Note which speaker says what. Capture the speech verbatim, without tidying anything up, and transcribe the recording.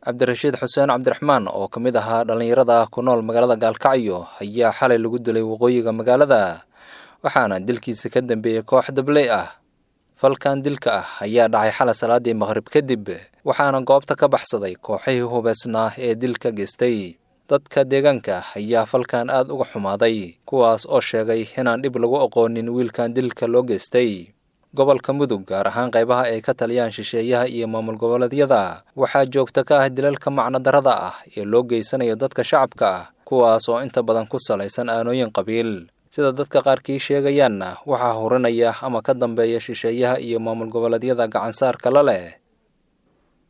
Speaker 1: Cabdirashiid Xuseen Cabdiraxmaan oo ka mid ahaa dhalinyarada ku nool magaalada Gaalkacyo ayaa xalay lagu dilay waqooyiga magaalada waxaana dilkiisa ka dambeeyay koox dabley ah. Falkan dilka ah ayaa dhacay xalay salaadii maghrib kadib waxaana goobta ka baxsaday kooxihii hubeysnaa ee dilka geystay. Dadka deegaanka ayaa falkan aad uga xumaaday kuwaas oo sheegay inaan dhib lagu aqoonin wiilkan dilka loo geystay. Gobolka Mudug gaar ahaan qaybaha ay ka taliyaan shisheeyaha iyo maamul goboleedyada waxaa joogta ka ah dilalka macno darrada ah ee loo geysanayo dadka shacabka ah kuwaas oo inta badan ku salaysan aanooyin qabiil. Sida dadka qaarkii sheegayaanna waxaa hurinaya ama ka dambeeya shisheeyaha iyo maamul goboleedyada gacan saarka la leh.